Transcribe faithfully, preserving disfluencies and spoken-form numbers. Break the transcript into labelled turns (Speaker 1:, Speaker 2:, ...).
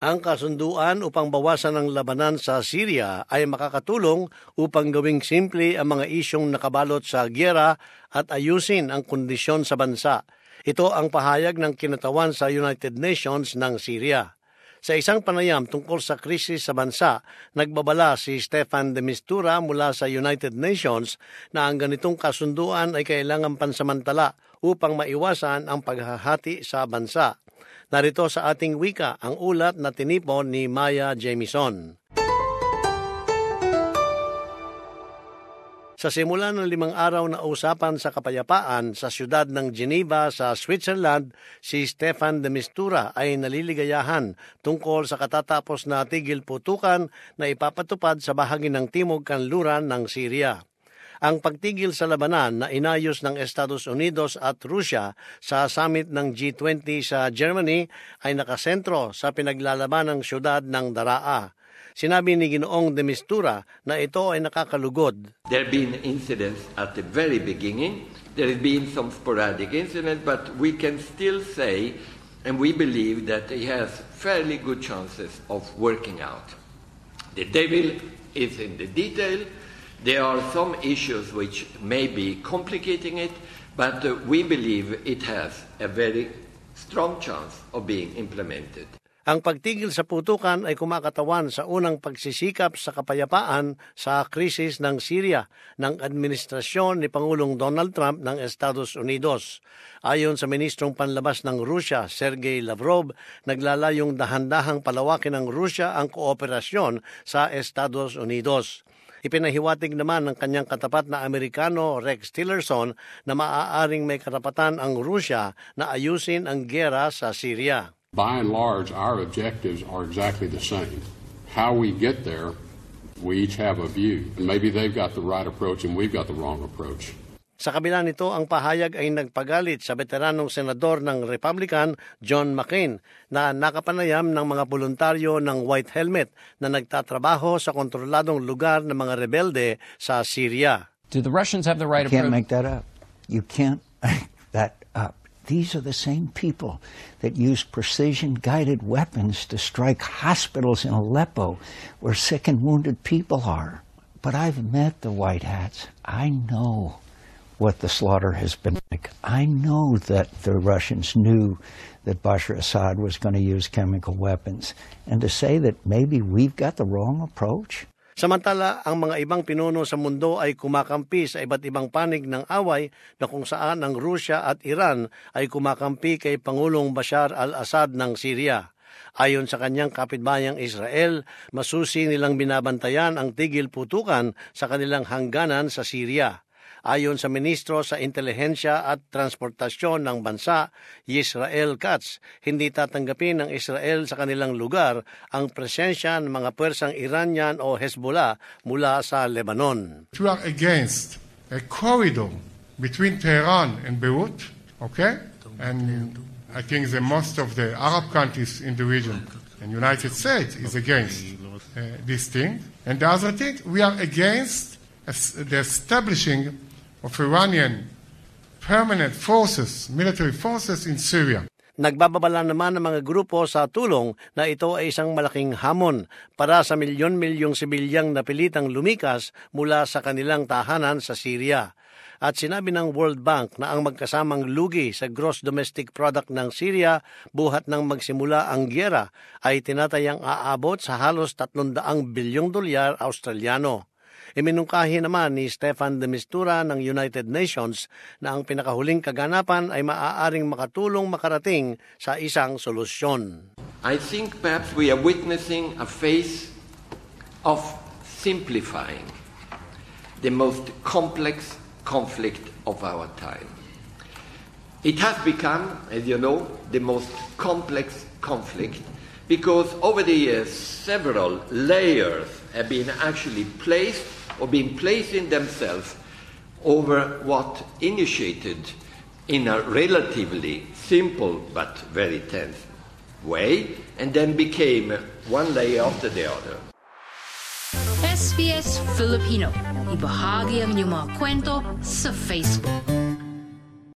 Speaker 1: Ang kasunduan upang bawasan ang labanan sa Syria ay makakatulong upang gawing simple ang mga isyong nakabalot sa giyera at ayusin ang kondisyon sa bansa. Ito ang pahayag ng kinatawan sa United Nations ng Syria. Sa isang panayam tungkol sa krisis sa bansa, nagbabala si Stefan de Mistura mula sa United Nations na ang ganitong kasunduan ay kailangang pansamantala upang maiwasan ang paghahati sa bansa. Narito sa ating wika ang ulat na tinipon ni Maya Jamison. Sa simula ng limang araw na usapan sa kapayapaan sa siyudad ng Geneva sa Switzerland, si Stefan de Mistura ay naliligayahan tungkol sa katatapos na tigil putukan na ipapatupad sa bahagi ng timog kanluran ng Syria. Ang pagtigil sa labanan na inayos ng Estados Unidos at Rusya sa summit ng G twenty sa Germany ay nakasentro sa pinaglalaban ng siyudad ng Daraa. Sinabi ni Ginoong de Mistura na ito ay nakakalugod.
Speaker 2: There have been incidents at the very beginning. There have been some sporadic incidents, but we can still say, and we believe that he has fairly good chances of working out. The devil is in the detail. There are some issues which may be complicating it, but uh, we believe it has a very strong chance of being implemented.
Speaker 1: Ang pagtigil sa putukan ay kumakatawan sa unang pagsisikap sa kapayapaan sa krisis ng Syria ng administrasyon ni Pangulong Donald Trump ng Estados Unidos. Ayon sa Ministrong Panlabas ng Rusya, Sergey Lavrov, naglalayong dahan-dahang palawakin ng Rusya ang kooperasyon sa Estados Unidos. Ipinahiwatig naman ng kanyang katapat na Amerikano Rex Tillerson na maaaring may karapatan ang Rusya na ayusin ang giyera sa Syria.
Speaker 3: By and large, our objectives are exactly the same. How we get there, we each have a view. And maybe they've got the right approach and we've got the wrong approach.
Speaker 1: Sa kabila nito, ang pahayag ay nagpagalit sa veteranong senador ng Republican, John McCain, na nakapanayam ng mga voluntaryo ng White Helmet na nagtatrabaho sa kontroladong lugar ng mga rebelde sa Syria.
Speaker 4: Do the Russians have the right
Speaker 5: approach? You can't
Speaker 4: appro-
Speaker 5: make that up. You can't make that up. These are the same people that use precision-guided weapons to strike hospitals in Aleppo where sick and wounded people are. But I've met the White Hats. I know what the slaughter has been like. I know that the Russians knew that Bashar Assad was going to use chemical weapons. And to say that maybe we've got the wrong approach?
Speaker 1: Samantala, ang mga ibang pinuno sa mundo ay kumakampi sa iba't ibang panig ng away na kung saan ang Rusya at Iran ay kumakampi kay Pangulong Bashar al-Assad ng Syria. Ayon sa kanyang kapitbayang Israel, masusi nilang binabantayan ang tigil putukan sa kanilang hangganan sa Syria. Ayon sa Ministro sa Intelihensya at Transportasyon ng bansa, Yisrael Katz, hindi tatanggapin ng Israel sa kanilang lugar ang presensya ng mga pwersang Iranian o Hezbollah mula sa Lebanon.
Speaker 6: We are against a corridor between Tehran and Beirut, okay? And I think the most of the Arab countries in the region and United States is against uh, this thing. And the other thing, we are against the establishing of Iranian permanent forces, military forces in Syria.
Speaker 1: Nagbababala naman ng mga grupo sa tulong na ito ay isang malaking hamon para sa milyon-milyong sibilyang napilitang lumikas mula sa kanilang tahanan sa Syria. At sinabi ng World Bank na ang magkasamang lugi sa gross domestic product ng Syria buhat ng magsimula ang giyera ay tinatayang aabot sa halos tatlong daang bilyong dolyar Australiano. Iminungkahi naman ni Stefan de Mistura ng United Nations na ang pinakahuling kaganapan ay maaaring makatulong makarating sa isang solusyon.
Speaker 2: I think perhaps we are witnessing a phase of simplifying the most complex conflict of our time. It has become, as you know, the most complex conflict because over the years several layers have been actually placed or been placed in themselves over what initiated in a relatively simple but very tense way and then became one layer after the other.
Speaker 7: S B S Filipino, ibahagi ang inyong mga kwento sa Facebook.